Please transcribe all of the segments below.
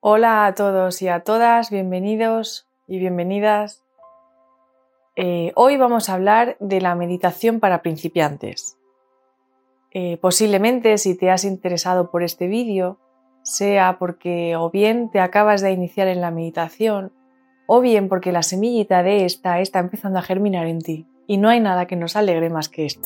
Hola a todos y a todas, bienvenidos y bienvenidas. Hoy vamos a hablar de la meditación para principiantes. Posiblemente si te has interesado por este vídeo sea porque o bien te acabas de iniciar en la meditación o bien porque la semillita de esta está empezando a germinar en ti y no hay nada que nos alegre más que esto.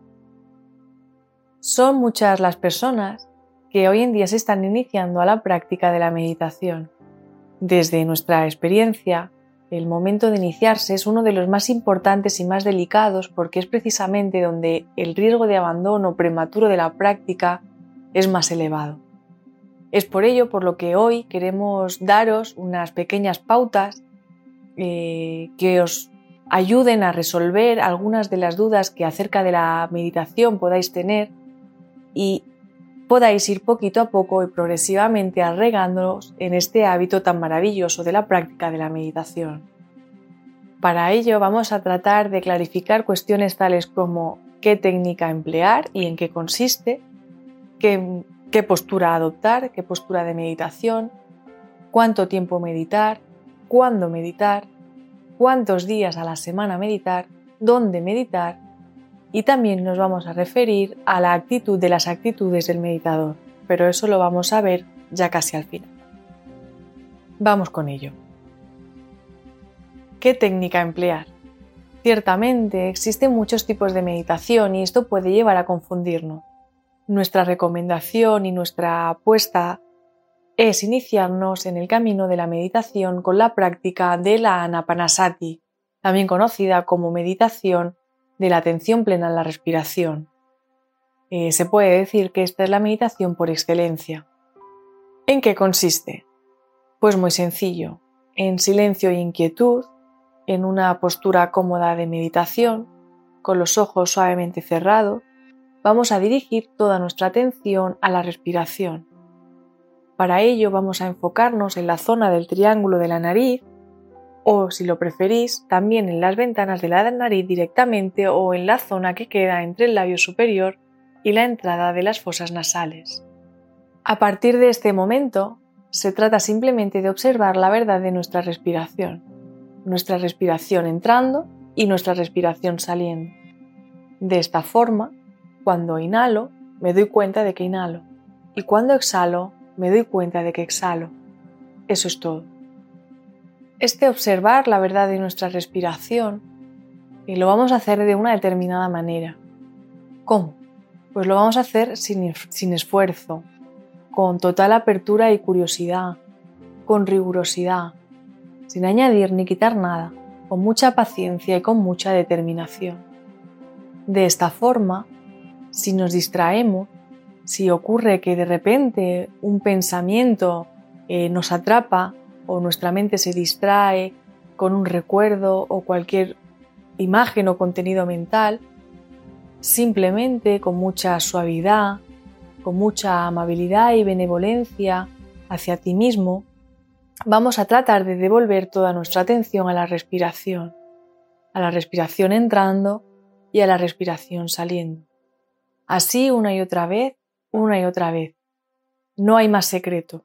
Son muchas las personas que hoy en día se están iniciando a la práctica de la meditación. Desde nuestra experiencia, el momento de iniciarse es uno de los más importantes y más delicados porque es precisamente donde el riesgo de abandono prematuro de la práctica es más elevado. Es por ello por lo que hoy queremos daros unas pequeñas pautas que os ayuden a resolver algunas de las dudas que acerca de la meditación podáis tener y podáis ir poquito a poco y progresivamente arraigándoos en este hábito tan maravilloso de la práctica de la meditación. Para ello vamos a tratar de clarificar cuestiones tales como qué técnica emplear y en qué consiste, qué postura adoptar, qué postura de meditación, cuánto tiempo meditar, cuándo meditar, cuántos días a la semana meditar, dónde meditar, y también nos vamos a referir a la actitud de las actitudes del meditador, pero eso lo vamos a ver ya casi al final. Vamos con ello. ¿Qué técnica emplear? Ciertamente existen muchos tipos de meditación y esto puede llevar a confundirnos. Nuestra recomendación y nuestra apuesta es iniciarnos en el camino de la meditación con la práctica de la Anapanasati, también conocida como meditación de la atención plena en la respiración. Se puede decir que esta es la meditación por excelencia. ¿En qué consiste? Pues muy sencillo, en silencio e inquietud, en una postura cómoda de meditación, con los ojos suavemente cerrados, vamos a dirigir toda nuestra atención a la respiración. Para ello vamos a enfocarnos en la zona del triángulo de la nariz, o si lo preferís, también en las ventanas de la nariz directamente o en la zona que queda entre el labio superior y la entrada de las fosas nasales. A partir de este momento, se trata simplemente de observar la verdad de nuestra respiración entrando y nuestra respiración saliendo. De esta forma, cuando inhalo, me doy cuenta de que inhalo y cuando exhalo, me doy cuenta de que exhalo. Eso es todo. Este observar la verdad de nuestra respiración lo vamos a hacer de una determinada manera. ¿Cómo? Pues lo vamos a hacer sin esfuerzo, con total apertura y curiosidad, con rigurosidad, sin añadir ni quitar nada, con mucha paciencia y con mucha determinación. De esta forma, si nos distraemos, si ocurre que de repente un pensamiento nos atrapa, o nuestra mente se distrae con un recuerdo o cualquier imagen o contenido mental, simplemente con mucha suavidad, con mucha amabilidad y benevolencia hacia ti mismo, vamos a tratar de devolver toda nuestra atención a la respiración entrando y a la respiración saliendo. Así una y otra vez. No hay más secreto.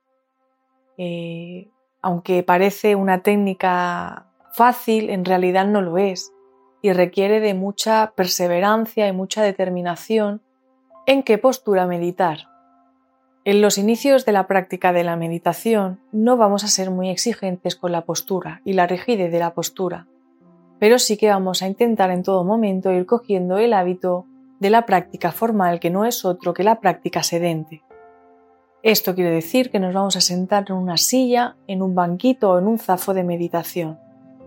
Aunque parece una técnica fácil, en realidad no lo es y requiere de mucha perseverancia y mucha determinación en qué postura meditar. En los inicios de la práctica de la meditación no vamos a ser muy exigentes con la postura y la rigidez de la postura, pero sí que vamos a intentar en todo momento ir cogiendo el hábito de la práctica formal, que no es otro que la práctica sedente. Esto quiere decir que nos vamos a sentar en una silla, en un banquito o en un zafo de meditación.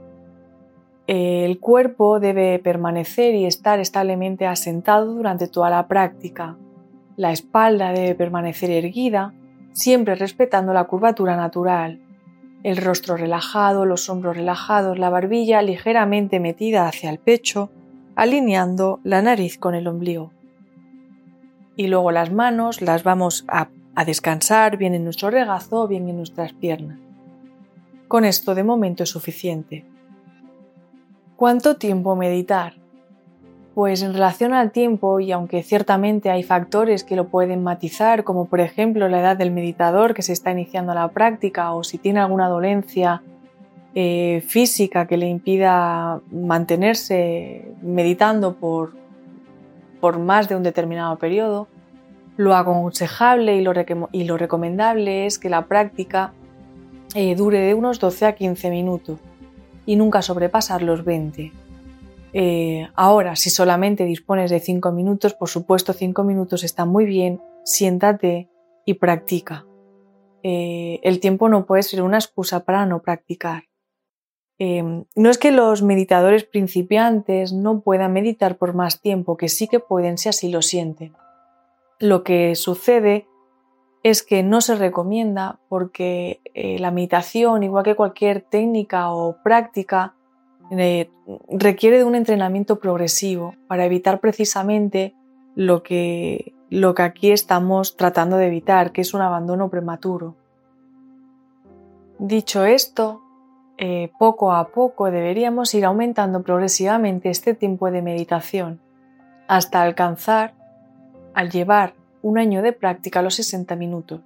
El cuerpo debe permanecer y estar establemente asentado durante toda la práctica. La espalda debe permanecer erguida, siempre respetando la curvatura natural. El rostro relajado, los hombros relajados, la barbilla ligeramente metida hacia el pecho, alineando la nariz con el ombligo. Y luego las manos las vamos a descansar bien en nuestro regazo o bien en nuestras piernas. Con esto de momento es suficiente. ¿Cuánto tiempo meditar? Pues en relación al tiempo, y aunque ciertamente hay factores que lo pueden matizar, como por ejemplo la edad del meditador que se está iniciando la práctica o si tiene alguna dolencia física que le impida mantenerse meditando por más de un determinado periodo, lo aconsejable y lo recomendable es que la práctica dure de unos 12 a 15 minutos y nunca sobrepasar los 20. Ahora, si solamente dispones de 5 minutos, por supuesto 5 minutos está muy bien, siéntate y practica. El tiempo no puede ser una excusa para no practicar. No es que los meditadores principiantes no puedan meditar por más tiempo, que sí que pueden si así lo sienten. Lo que sucede es que no se recomienda porque la meditación, igual que cualquier técnica o práctica, requiere de un entrenamiento progresivo para evitar precisamente lo que aquí estamos tratando de evitar, que es un abandono prematuro. Dicho esto, poco a poco deberíamos ir aumentando progresivamente este tiempo de meditación hasta alcanzar, al llevar un año de práctica, los 60 minutos.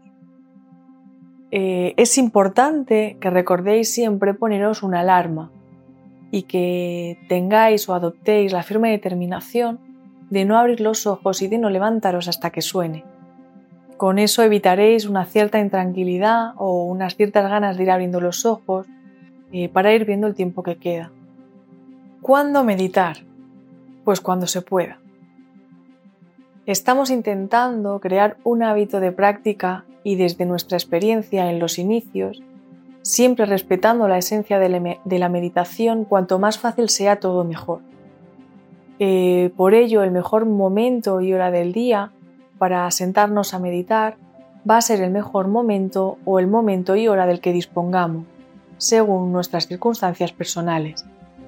Es importante que recordéis siempre poneros una alarma y que tengáis o adoptéis la firme determinación de no abrir los ojos y de no levantaros hasta que suene. Con eso evitaréis una cierta intranquilidad o unas ciertas ganas de ir abriendo los ojos para ir viendo el tiempo que queda. ¿Cuándo meditar? Pues cuando se pueda. Estamos intentando crear un hábito de práctica y desde nuestra experiencia en los inicios, siempre respetando la esencia de la meditación, cuanto más fácil sea todo mejor. Por ello, el mejor momento y hora del día para sentarnos a meditar va a ser el mejor momento o el momento y hora del que dispongamos, según nuestras circunstancias personales.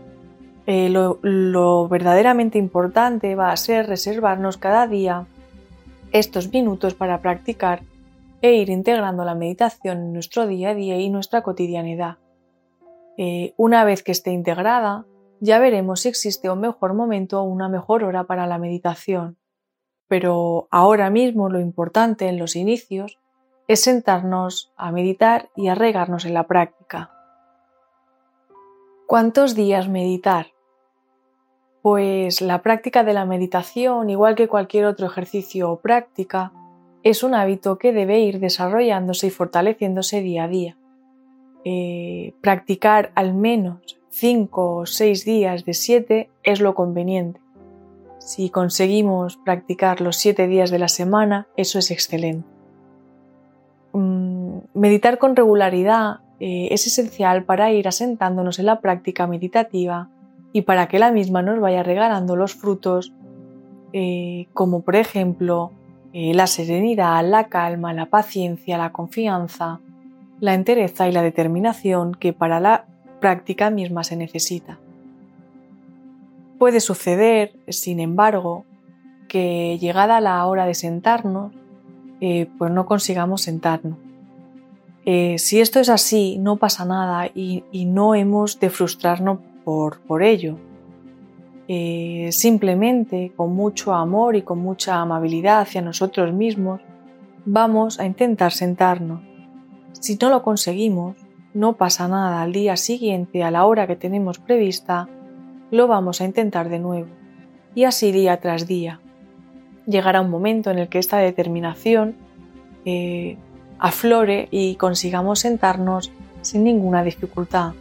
Lo verdaderamente importante va a ser reservarnos cada día estos minutos para practicar e ir integrando la meditación en nuestro día a día y nuestra cotidianidad. Una vez que esté integrada, ya veremos si existe un mejor momento o una mejor hora para la meditación. Pero ahora mismo lo importante en los inicios es sentarnos a meditar y arraigarnos en la práctica. ¿Cuántos días meditar? Pues la práctica de la meditación, igual que cualquier otro ejercicio o práctica, es un hábito que debe ir desarrollándose y fortaleciéndose día a día. Practicar al menos 5 o 6 días de 7 es lo conveniente. Si conseguimos practicar los 7 días de la semana, eso es excelente. Meditar con regularidad es esencial para ir asentándonos en la práctica meditativa y para que la misma nos vaya regalando los frutos, como por ejemplo la serenidad, la calma, la paciencia, la confianza, la entereza y la determinación que para la práctica misma se necesita. Puede suceder, sin embargo, que llegada la hora de sentarnos, pues no consigamos sentarnos. Si esto es así, no pasa nada y no hemos de frustrarnos por ello. Simplemente, con mucho amor y con mucha amabilidad hacia nosotros mismos, vamos a intentar sentarnos. Si no lo conseguimos, no pasa nada. Al día siguiente, a la hora que tenemos prevista, lo vamos a intentar de nuevo. Y así día tras día. Llegará un momento en el que esta determinación aflore y consigamos sentarnos sin ninguna dificultad.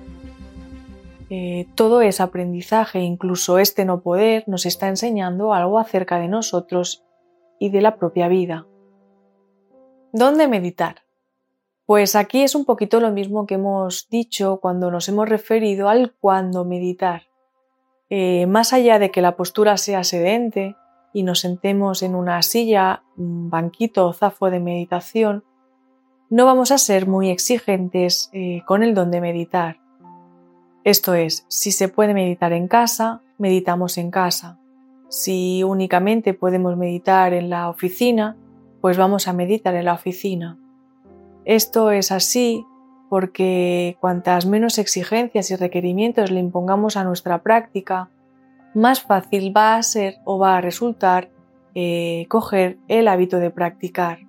Todo es aprendizaje, incluso este no poder nos está enseñando algo acerca de nosotros y de la propia vida. ¿Dónde meditar? Pues aquí es un poquito lo mismo que hemos dicho cuando nos hemos referido al cuándo meditar. Más allá de que la postura sea sedente y nos sentemos en una silla, un banquito o zafo de meditación, no vamos a ser muy exigentes con el dónde meditar. Esto es, si se puede meditar en casa, meditamos en casa. Si únicamente podemos meditar en la oficina, pues vamos a meditar en la oficina. Esto es así porque cuantas menos exigencias y requerimientos le impongamos a nuestra práctica, más fácil va a ser o va a resultar coger el hábito de practicar.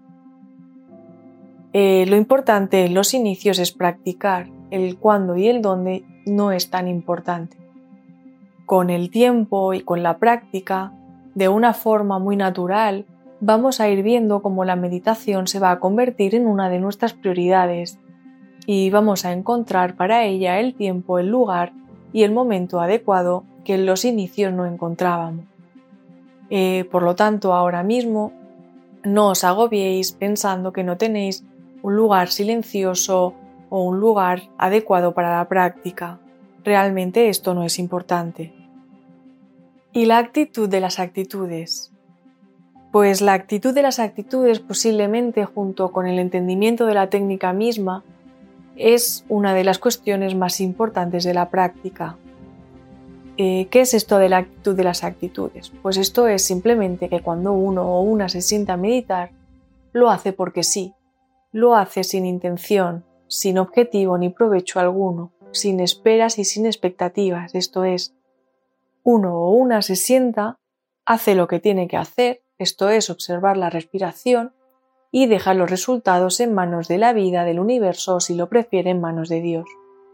Lo importante en los inicios es practicar. El cuándo y el dónde no es tan importante. Con el tiempo y con la práctica, de una forma muy natural, vamos a ir viendo cómo la meditación se va a convertir en una de nuestras prioridades y vamos a encontrar para ella el tiempo, el lugar y el momento adecuado que en los inicios no encontrábamos. Por lo tanto, ahora mismo no os agobiéis pensando que no tenéis un lugar silencioso o un lugar adecuado para la práctica. Realmente esto no es importante. ¿Y la actitud de las actitudes? Pues la actitud de las actitudes, posiblemente junto con el entendimiento de la técnica misma, es una de las cuestiones más importantes de la práctica. ¿Qué es esto de la actitud de las actitudes? Pues esto es simplemente que cuando uno o una se sienta a meditar, lo hace porque sí, lo hace sin intención, sin objetivo ni provecho alguno, sin esperas y sin expectativas. Esto es, uno o una se sienta, hace lo que tiene que hacer, esto es observar la respiración y deja los resultados en manos de la vida, del universo o si lo prefiere en manos de Dios.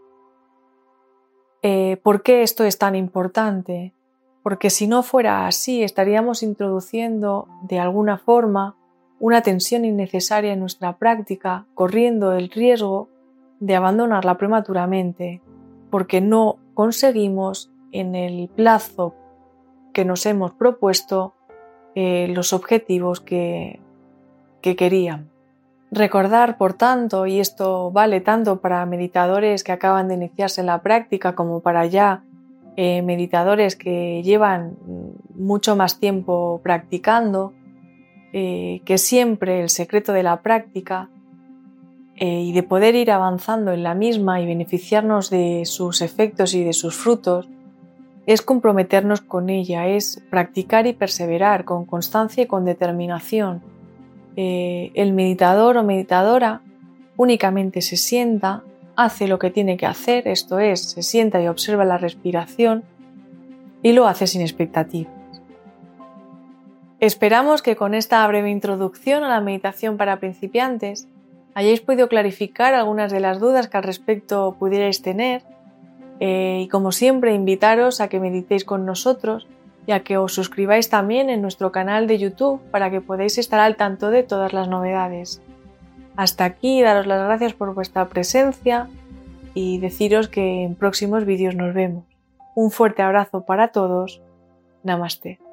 ¿Por qué esto es tan importante? Porque si no fuera así estaríamos introduciendo de alguna forma una tensión innecesaria en nuestra práctica, corriendo el riesgo de abandonarla prematuramente, porque no conseguimos en el plazo que nos hemos propuesto los objetivos que queríamos. Recordar, por tanto, y esto vale tanto para meditadores que acaban de iniciarse en la práctica como para ya meditadores que llevan mucho más tiempo practicando, que siempre el secreto de la práctica y de poder ir avanzando en la misma y beneficiarnos de sus efectos y de sus frutos es comprometernos con ella, es practicar y perseverar con constancia y con determinación. El meditador o meditadora únicamente se sienta, hace lo que tiene que hacer, esto es, se sienta y observa la respiración y lo hace sin expectativas. Esperamos que con esta breve introducción a la meditación para principiantes hayáis podido clarificar algunas de las dudas que al respecto pudierais tener y como siempre invitaros a que meditéis con nosotros y a que os suscribáis también en nuestro canal de YouTube para que podáis estar al tanto de todas las novedades. Hasta aquí, daros las gracias por vuestra presencia y deciros que en próximos vídeos nos vemos. Un fuerte abrazo para todos. Namaste.